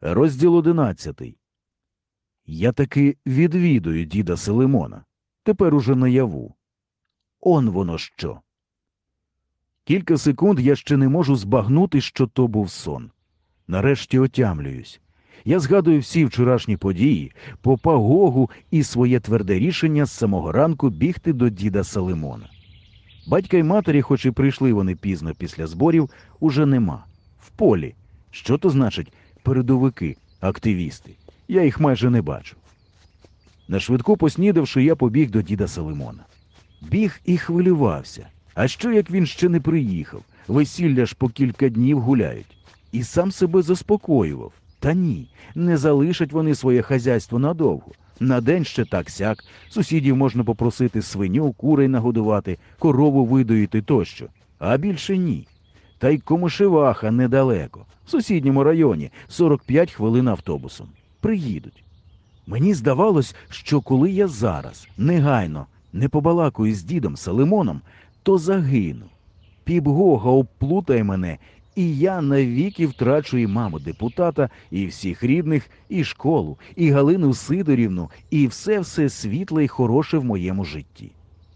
Розділ 11. Я таки відвідую діда Селимона. Тепер уже наяву. Он воно що. Кілька секунд я ще не можу збагнути, що то був сон. Нарешті отямлююсь. Я згадую всі вчорашні події, попа Гогу і своє тверде рішення з самого ранку бігти до діда Селимона. Батька й матері, хоч і прийшли вони пізно після зборів, уже нема. В полі. Що то значить передовики, активісти? Я їх майже не бачу. Нашвидку поснідавши, я побіг до діда Селимона. Біг і хвилювався. А що, як він ще не приїхав? Весілля ж по кілька днів гуляють. І сам себе заспокоював. Та ні, не залишать вони своє хазяйство надовго. На день ще так-сяк, сусідів можна попросити свиню, курей нагодувати, корову видоїти тощо. А більше ні. Та й Комишеваха недалеко. В сусідньому районі 45 хвилин автобусом. Приїдуть. Мені здавалось, що коли я зараз, негайно, не побалакаю з дідом Селимоном, то загину. Піп Гога обплутає мене, і я навіки втрачу і маму депутата, і всіх рідних, і школу, і Галину Сидорівну, і все світле й хороше в моєму житті.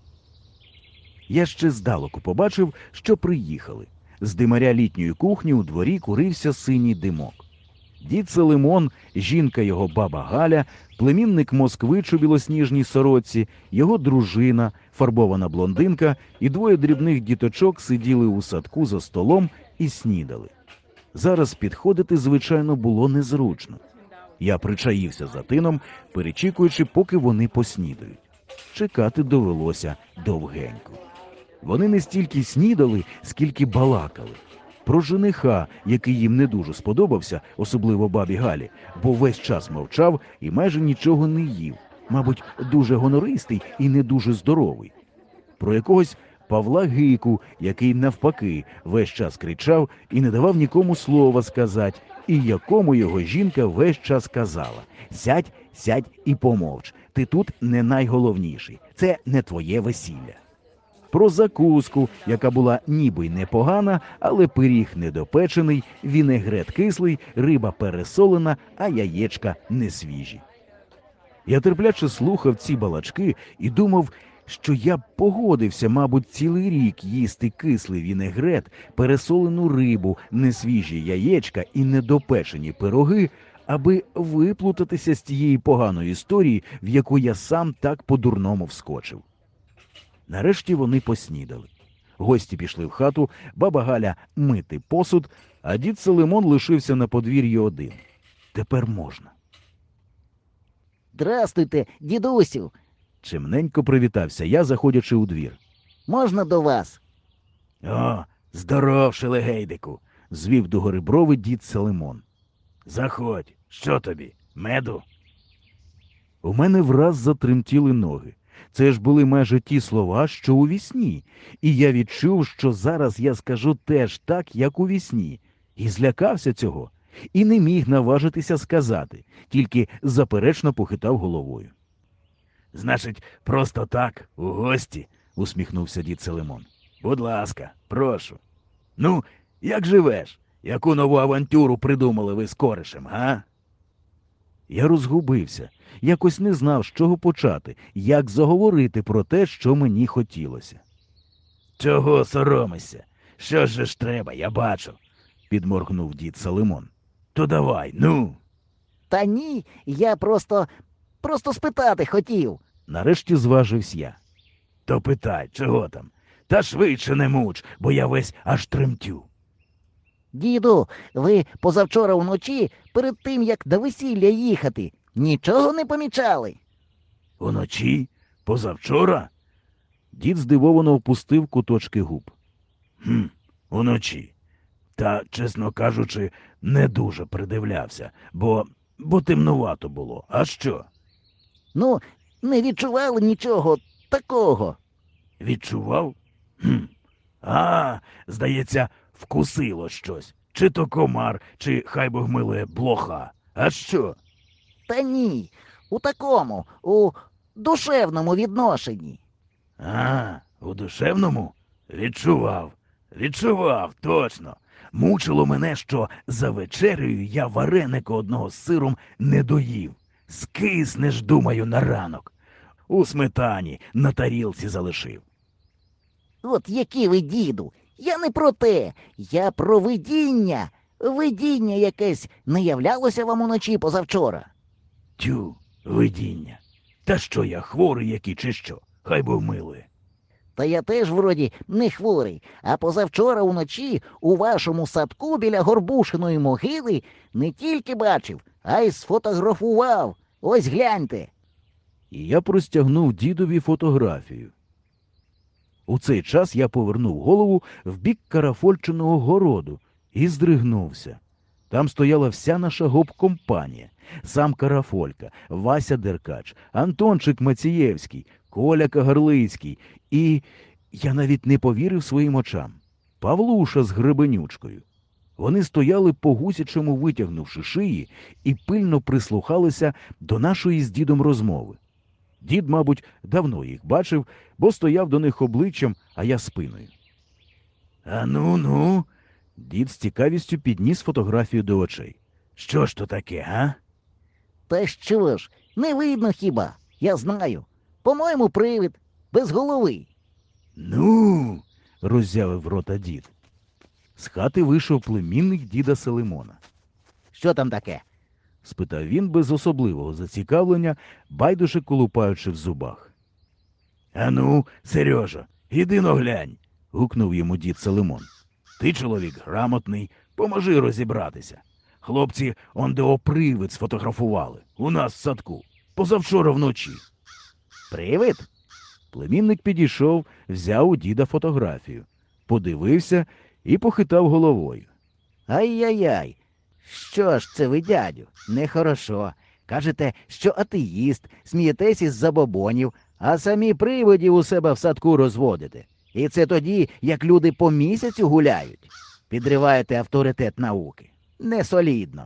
Я ще здалеку побачив, що приїхали. З димаря літньої кухні у дворі курився синій димок. Дід Селимон, жінка його баба Галя, племінник Москвич у білосніжній сорочці, його дружина, фарбована блондинка і двоє дрібних діточок сиділи у садку за столом і снідали. Зараз підходити, звичайно, було незручно. Я причаївся за тином, перечікуючи, поки вони поснідають. Чекати довелося довгенько. Вони не стільки снідали, скільки балакали. Про жениха, який їм не дуже сподобався, особливо бабі Галі, бо весь час мовчав і майже нічого не їв. Мабуть, дуже гонористий і не дуже здоровий. Про якогось Павла Гику, який навпаки весь час кричав і не давав нікому слова сказати, і якому його жінка весь час казала: «Сядь, сядь і помовч, ти тут не найголовніший, це не твоє весілля». Про закуску, яка була ніби й непогана, але пиріг недопечений, вінегрет кислий, риба пересолена, а яєчка не свіжі. Я терпляче слухав ці балачки і думав, що я б погодився, мабуть, цілий рік їсти кислий вінегрет, пересолену рибу, несвіжі яєчка і недопечені пироги, аби виплутатися з тієї поганої історії, в яку я сам так по-дурному вскочив. Нарешті вони поснідали. Гості пішли в хату, баба Галя мити посуд, а дід Селимон лишився на подвір'ї один. Тепер можна. «Здрастуйте, дідусю!» Чимненько привітався я, заходячи у двір. «Можна до вас?» «О, здоров, шелегейдику!» – звів догори брови дід Селимон. «Заходь, що тобі, меду?» У мене враз затремтіли ноги. Це ж були майже ті слова, що у вісні. І я відчув, що зараз я скажу теж так, як у вісні. І злякався цього. І не міг наважитися сказати, тільки заперечно похитав головою. «Значить, просто так, у гості?» – усміхнувся дід Селимон. «Будь ласка, прошу. Ну, як живеш? Яку нову авантюру придумали ви з коришем, га?» Я розгубився. Якось не знав, з чого почати, як заговорити про те, що мені хотілося. «Чого соромишся? Що ж треба, я бачу», – підморгнув дід Селимон. «То давай, ну!» «Та ні, я просто спитати хотів». Нарешті зважився я. «То питай, чого там? Та швидше не муч, бо я весь аж тремтю». «Діду, ви позавчора вночі, перед тим, як до весілля їхати, нічого не помічали?» «Уночі? Позавчора?» Дід здивовано опустив куточки губ. Уночі. Та, чесно кажучи, не дуже придивлявся, бо темнувато було. А що?» «Ну, не відчували нічого такого?» «Відчував? Здається, вкусило щось. Чи то комар, чи, хай Бог милує, блоха. А що?» «Та ні, у душевному відношенні». У душевному? Відчував, точно. Мучило мене, що за вечерею я вареника одного з сиром не доїв. Скиснеш, думаю, на ранок. У сметані на тарілці залишив. От які ви, діду, я не про те, я про видіння. Видіння якесь не являлося вам уночі позавчора. Тю, видіння. Та що я, хворий який чи що? Хай Бог милує. Та я теж вроді не хворий, а позавчора уночі у вашому садку біля Горбушиної могили не тільки бачив, а й сфотографував. Ось гляньте. І я простягнув дідові фотографію. У цей час я повернув голову в бік Карафольчиного городу і здригнувся. Там стояла вся наша гоп-компанія. Сам Карафолька, Вася Деркач, Антончик Мацієвський, Коля Кагарлицький і, я навіть не повірив своїм очам, Павлуша з Гребенючкою. Вони стояли по гусячому, витягнувши шиї, і пильно прислухалися до нашої з дідом розмови. Дід, мабуть, давно їх бачив, бо стояв до них обличчям, а я спиною. А ну. Дід з цікавістю підніс фотографію до очей. Що ж то таке, га? Та що ж, не видно хіба? Я знаю. По-моєму, привид. Без голови. Ну, Роззявив рота дід. З хати вийшов племінник діда Селимона. Що там таке? Спитав він без особливого зацікавлення, байдуже колупаючи в зубах. ану, Сережа, іди но глянь. Гукнув йому дід Селимон. Ти чоловік грамотний, поможи розібратися. Хлопці ондео привид сфотографували у нас в садку. Позавчора вночі. Привид? Племінник підійшов, взяв у діда фотографію, подивився і похитав головою. Ай-яй-яй. Що ж це ви, дядю? Нехорошо. Кажете, що атеїст, смієтесь із забобонів, а самі привидів у себе в садку розводите. І це тоді, як люди по місяцю гуляють. Підриваєте авторитет науки. Несолідно.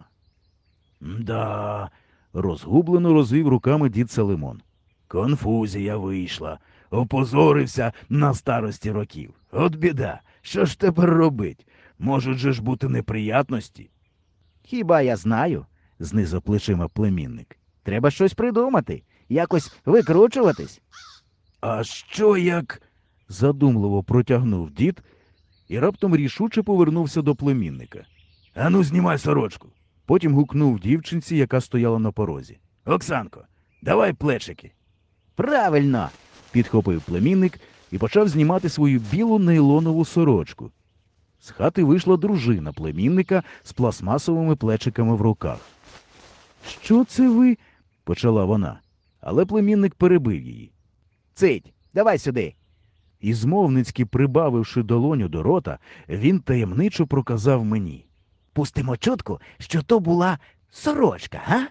Да, Розгублено розвів руками дід Селимон. конфузія вийшла. Опозорився на старості років. От біда. Що ж тепер робить? Можуть же ж бути неприятності. Хіба я знаю? Знизав плечима племінник. Треба щось придумати, якось викручуватись. А що як... Задумливо протягнув дід і раптом рішуче повернувся до племінника. Ану, знімай сорочку. Потім гукнув дівчинці, яка стояла на порозі. Оксанко, давай плечики. Правильно. Підхопив племінник і почав знімати свою білу нейлонову сорочку. З хати вийшла дружина племінника з пластмасовими плечиками в руках. «Що це ви?» – почала вона, але племінник перебив її. Цить, давай сюди. І змовницьки прибавивши долоню до рота, він таємничо проказав мені. Пустимо чутку, що то була сорочка, га?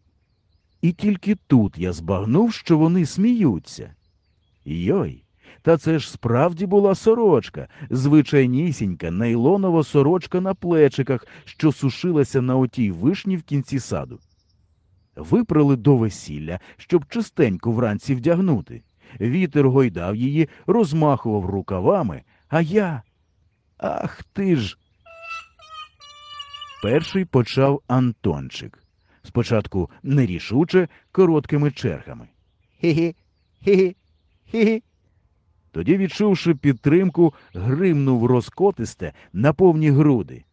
І тільки тут я збагнув, що вони сміються. Йой, та це ж справді була сорочка, звичайнісінька нейлонова сорочка на плечиках, що сушилася на отій вишні в кінці саду. Випрали до весілля, щоб чистенько вранці вдягнути. Вітер гойдав її, розмахував рукавами, а я... Ах ти ж! Перший почав Антончик. Спочатку нерішуче, короткими чергами. Хі-хі, хі-хі, хі-хі. Тоді, відчувши підтримку, гримнув розкотисте на повні груди.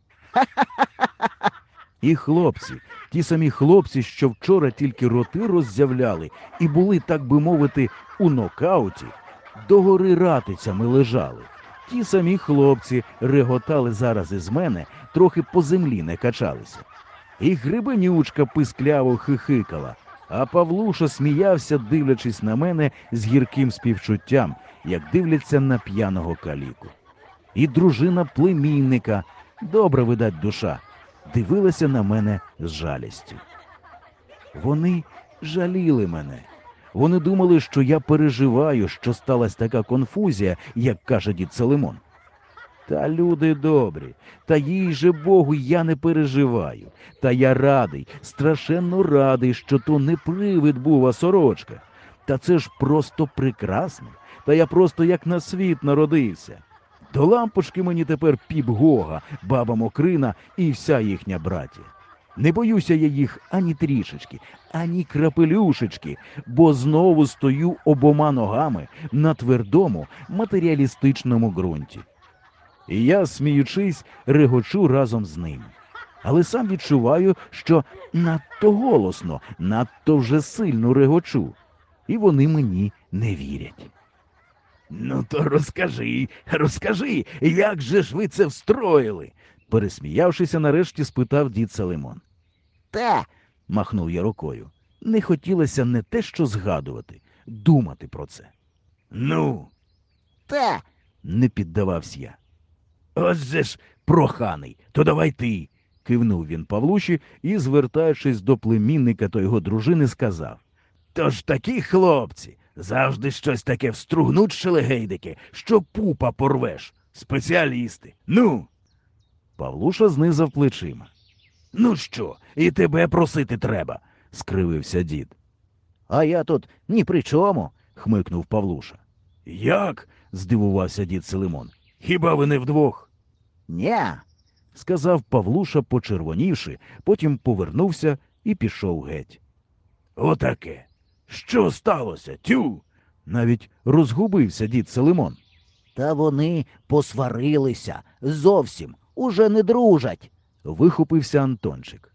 І хлопці, ті самі хлопці, що вчора тільки роти роззявляли і були, так би мовити, у нокауті, догори ратицями лежали. Ті самі хлопці реготали зараз із мене, трохи по землі не качалися. І Гребенючка пискляво хихикала, а Павлуша сміявся, дивлячись на мене з гірким співчуттям, як дивляться на п'яного каліку. І дружина племінника, добра, видать, душа, дивилася на мене з жалістю. Вони жаліли мене. Вони думали, що я переживаю, що сталася така конфузія, як каже дід Селимон. Та люди добрі, та їй же Богу я не переживаю. Та я радий, страшенно радий, що то не привид був, а сорочка. Та це ж просто прекрасно. Та я просто як на світ народився. До лампочки мені тепер піп-гога, баба Мокрина і вся їхня братія. Не боюся я їх ані трішечки, ані крапелюшечки, бо знову стою обома ногами на твердому матеріалістичному ґрунті. І я, сміючись, регочу разом з ними. Але сам відчуваю, що надто голосно, надто вже сильно регочу. І вони мені не вірять. Ну то розкажи, як же ж ви це встроїли? Пересміявшися, нарешті спитав дід Салимон. Та, Махнув я рукою. Не хотілося не те що згадувати, думати про це. Ну, та, Не піддавався я. ось же ж проханий, то давай ти. Кивнув він Павлуші і, звертаючись до племінника та його дружини, сказав. Тож такі хлопці завжди щось таке встругнуть шелегейдики, що пупа порвеш. Спеціалісти. Ну, Павлуша знизав плечима. ну що, і тебе просити треба. Скривився дід. а я тут ні при чому. Хмикнув Павлуша. Як? Здивувався дід Силимон. Хіба ви не вдвох? Ня, Сказав Павлуша, почервонівши, потім повернувся і пішов геть. Отаке. Що сталося, тю? Навіть розгубився дід Силимон. та вони посварилися. Зовсім. Уже не дружать. Вихопився Антончик.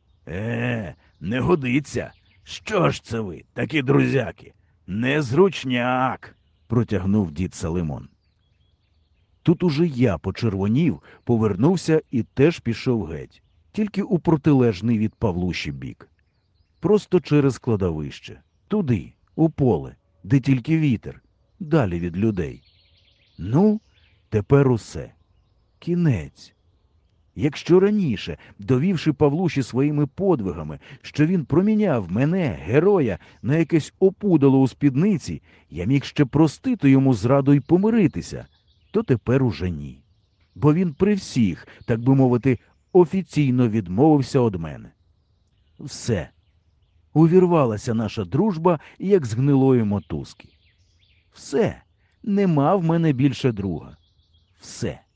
Не годиться. Що ж це ви, такі друзяки? Незручняк. Протягнув дід Салимон. Тут уже я почервонів, повернувся і теж пішов геть, тільки у протилежний від Павлуші бік. Просто через кладовище, туди, у поле, де тільки вітер, далі від людей. Ну, тепер усе. Кінець. Якщо раніше, довівши Павлуші своїми подвигами, що він проміняв мене, героя, на якесь опудало у спідниці, я міг ще простити йому зраду й помиритися, то тепер уже ні. Бо він при всіх, так би мовити, офіційно відмовився од мене. Все. Увірвалася наша дружба, як з гнилої мотузки. Все. Нема в мене більше друга. Все.